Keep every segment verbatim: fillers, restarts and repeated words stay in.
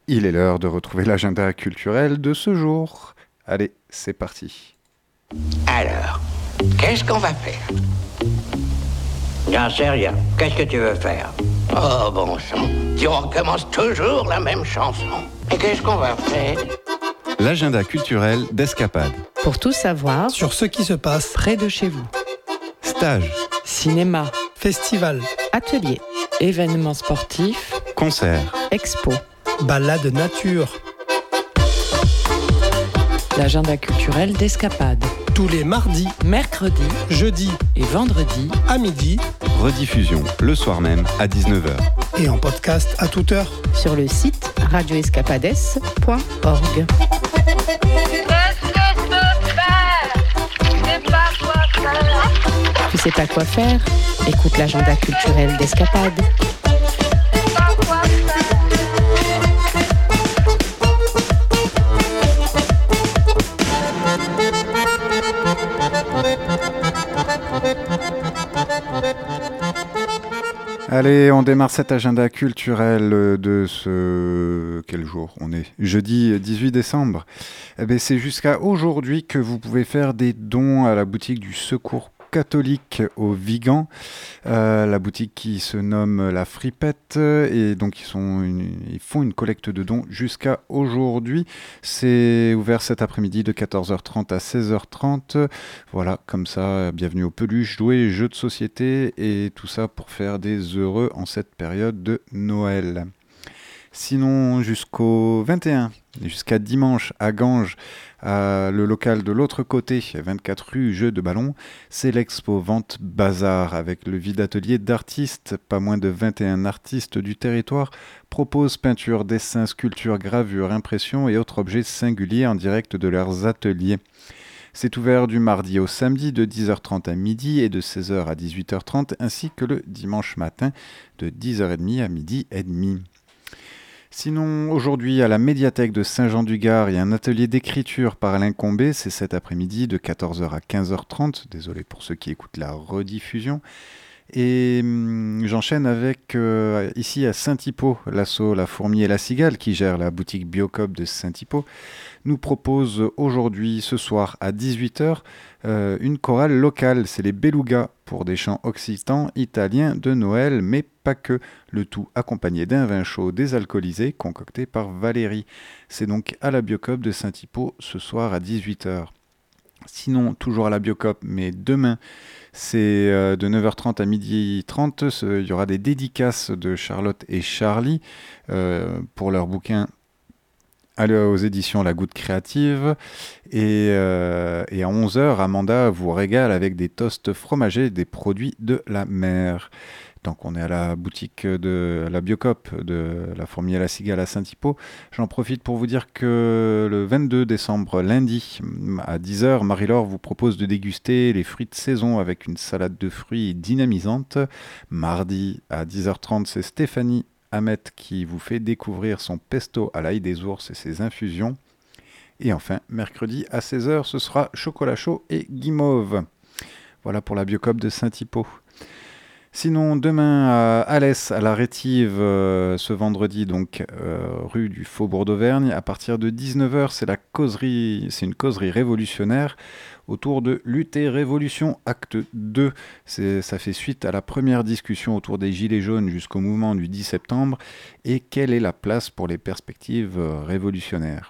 Il est l'heure de retrouver l'agenda culturel de ce jour. Allez, c'est parti. Alors, qu'est-ce qu'on va faire? J'en sais rien. Qu'est-ce que tu veux faire? Oh bon sang, tu recommences toujours la même chanson. Et qu'est-ce qu'on va faire? L'agenda culturel d'Escapade. Pour tout savoir sur ce qui se passe près de chez vous. Stage, Cinéma, festival, atelier, événements sportifs, concert, expo. balade nature, L'agenda culturel d'Escapade. tous les mardis, Mercredi jeudis et vendredi à midi rediffusion le soir même à dix-neuf heures. et en podcast à toute heure. sur le site radio escapades point org. Tu sais pas quoi faire? Écoute l'agenda culturel d'Escapade. Allez, on démarre cet agenda culturel de ce... Quel jour on est? Jeudi dix-huit décembre. Eh bien, c'est jusqu'à aujourd'hui que vous pouvez faire des dons à la boutique du Secours catholique au Vigan, euh, la boutique qui se nomme La Fripette, et donc ils, sont une, ils font une collecte de dons jusqu'à aujourd'hui. C'est ouvert cet après-midi de quatorze heures trente à seize heures trente. Voilà, comme ça, bienvenue aux peluches, jouets, jeux de société et tout ça pour faire des heureux en cette période de Noël. Sinon, jusqu'au vingt et un, jusqu'à dimanche à Ganges, à le local de l'autre côté, vingt-quatre rue Jeux de Ballon, c'est l'expo Vente Bazar avec le vide atelier d'artistes. Pas moins de vingt et un artistes du territoire proposent peinture, dessin, sculpture, gravure, impression et autres objets singuliers en direct de leurs ateliers. C'est ouvert du mardi au samedi de dix heures trente à midi et de seize heures à dix-huit heures trente, ainsi que le dimanche matin de dix heures trente à midi et demi. Sinon, aujourd'hui, à la médiathèque de Saint-Jean-du-Gard, il y a un atelier d'écriture par Alain Combé. C'est cet après-midi de quatorze heures à quinze heures trente. Désolé pour ceux qui écoutent la rediffusion. Et hum, j'enchaîne avec, euh, ici à Saint-Hypo, l'asso La Fourmi et la Cigale, qui gère la boutique Biocop de Saint-Hypo, nous propose aujourd'hui, ce soir, à dix-huit heures, euh, une chorale locale. C'est les Belugas, pour des chants occitans, italiens de Noël, mais pas que. Le tout accompagné d'un vin chaud désalcoolisé, concocté par Valérie. C'est donc à la Biocop de Saint-Hypo, ce soir à dix-huit heures. Sinon, toujours à la Biocop, mais demain, c'est euh, de neuf heures trente à midi trente. Il y aura des dédicaces de Charlotte et Charlie euh, pour leur bouquin aux éditions La Goutte Créative. Et, euh, et à onze heures, Amanda vous régale avec des toasts fromagés, des produits de la mer. Donc on est à la boutique de la Biocop de La Fourmi et la Cigale à Saint-Hypo. J'en profite pour vous dire que le vingt-deux décembre, lundi, à dix heures, Marie-Laure vous propose de déguster les fruits de saison avec une salade de fruits dynamisante. Mardi, à dix heures trente, c'est Stéphanie Hamet qui vous fait découvrir son pesto à l'ail des ours et ses infusions. Et enfin, mercredi, à seize heures, ce sera chocolat chaud et guimauve. Voilà pour la Biocop de Saint-Hypo. Sinon, demain à Alès, à la Rétive, euh, ce vendredi, donc euh, rue du Faubourg d'Auvergne, à partir de dix-neuf heures, c'est la causerie, c'est une causerie révolutionnaire autour de Lutter Révolution Acte deux. C'est, ça fait suite à la première discussion autour des Gilets jaunes jusqu'au mouvement du dix septembre et quelle est la place pour les perspectives révolutionnaires.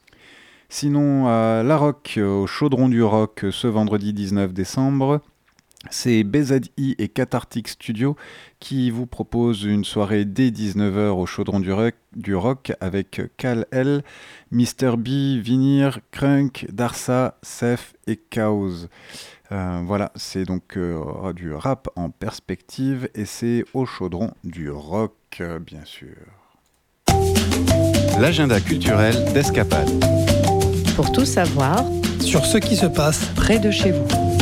Sinon, à La Roque, au Chaudron du Roc, ce vendredi dix-neuf décembre, c'est B Z I et Cathartic Studio qui vous proposent une soirée dès dix-neuf heures au Chaudron du Rock, du rock avec Cal L, Mister B, Vinir, Crunk, Darsa, Sef et Chaos. Euh, voilà, c'est donc euh, du rap en perspective et c'est au Chaudron du Rock, euh, bien sûr. L'agenda culturel d'Escapade. Pour tout savoir sur ce qui se passe près de chez vous.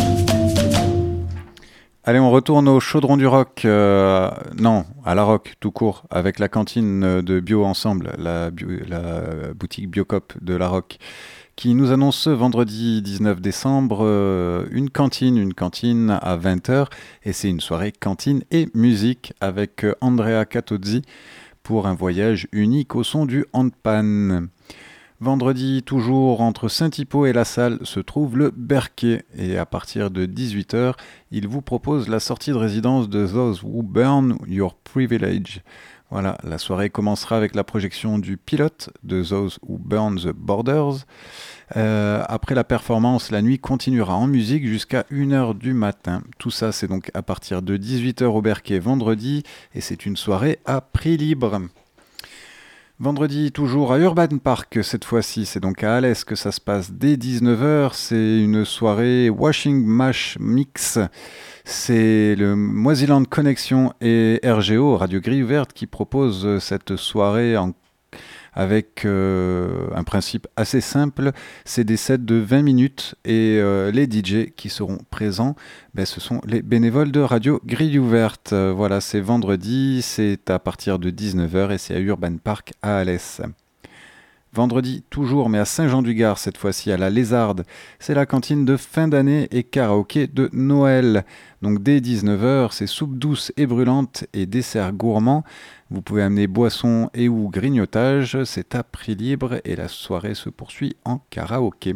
Allez, on retourne au Chaudron du Roc, euh, non, à La Roque, tout court, avec la cantine de Bio Ensemble, la, bio, la boutique Biocop de La Roque, qui nous annonce ce vendredi dix-neuf décembre euh, une cantine, une cantine à vingt heures, et c'est une soirée cantine et musique avec Andrea Catozzi pour un voyage unique au son du handpan. Vendredi, toujours entre Saint-Hippo et La Salle, se trouve le Berquet. Et à partir de dix-huit heures, il vous propose la sortie de résidence de Those Who Burn Your Privilege. Voilà, la soirée commencera avec la projection du pilote de Those Who Burn the Borders. Euh, après la performance, la nuit continuera en musique jusqu'à une heure du matin. Tout ça, c'est donc à partir de dix-huit heures au Berquet vendredi. Et c'est une soirée à prix libre. Vendredi, toujours à Urban Park, cette fois-ci, c'est donc à Alès que ça se passe dès dix-neuf heures. C'est une soirée Washing Mash Mix. C'est le Moisiland Connection et R G O, Radio Grille Ouverte, qui propose cette soirée en avec euh, un principe assez simple, c'est des sets de vingt minutes et euh, les D J qui seront présents, ben, ce sont les bénévoles de Radio Grille Ouverte. Euh, voilà, c'est vendredi, c'est à partir de dix-neuf heures et c'est à Urban Park à Alès. Vendredi, toujours, mais à Saint-Jean-du-Gard, cette fois-ci à la Lézarde. C'est la cantine de fin d'année et karaoké de Noël. Donc dès dix-neuf heures, c'est soupe douce et brûlante et dessert gourmand. Vous pouvez amener boissons et ou grignotage. C'est à prix libre et la soirée se poursuit en karaoké.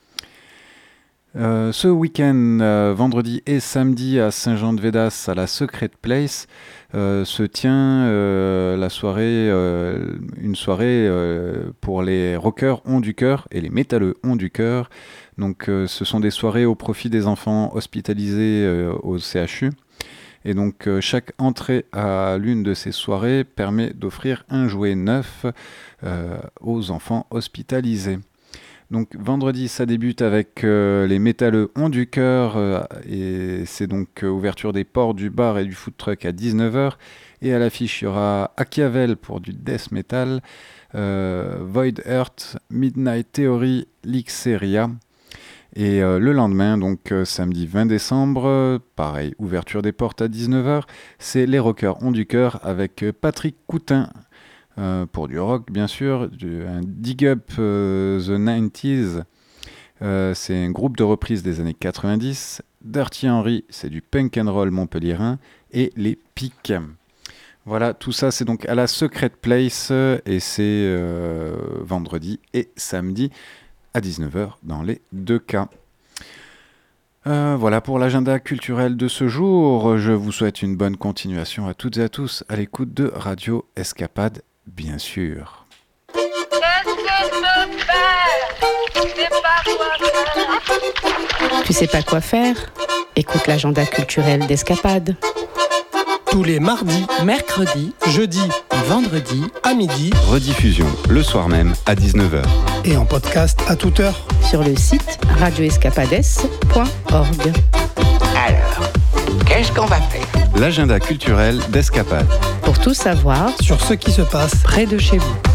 Euh, ce week-end, euh, vendredi et samedi à Saint-Jean-de-Védas, à la Secret Place, euh, se tient euh, la soirée, euh, une soirée euh, pour les rockers ont du cœur et les métalleux ont du cœur. Donc, euh, ce sont des soirées au profit des enfants hospitalisés euh, au C H U. Et donc, euh, chaque entrée à l'une de ces soirées permet d'offrir un jouet neuf euh, aux enfants hospitalisés. Donc vendredi, ça débute avec euh, les métalleux ont du cœur euh, et c'est donc euh, ouverture des portes du bar et du food truck à dix-neuf heures. Et à l'affiche, il y aura Achiavel pour du death metal, euh, Void Earth, Midnight Theory, Lixeria. Et euh, le lendemain, donc euh, samedi vingt décembre, euh, pareil, ouverture des portes à dix-neuf heures, c'est les rockers ont du cœur avec euh, Patrick Coutin. Euh, pour du rock bien sûr, du, un Dig Up euh, the nineties, euh, c'est un groupe de reprise des années quatre-vingt-dix, Dirty Henry, c'est du punk and roll montpelliérain, et les Pics. Voilà, tout ça c'est donc à la Secret Place, et c'est euh, vendredi et samedi à dix-neuf heures dans les deux cas. Euh, voilà pour l'agenda culturel de ce jour. Je vous souhaite une bonne continuation à toutes et à tous à l'écoute de Radio Escapade, bien sûr. Tu sais pas quoi faire ? Écoute l'agenda culturel d'Escapade. Tous les mardis, mercredis, jeudis et vendredis à midi Rediffusion le soir même à dix-neuf heures. et en podcast à toute heure. Sur le site radio escapades point org. Alors, qu'est-ce qu'on va faire? L'agenda culturel d'Escapade. Pour tout savoir Sur ce qui se passe près de chez vous.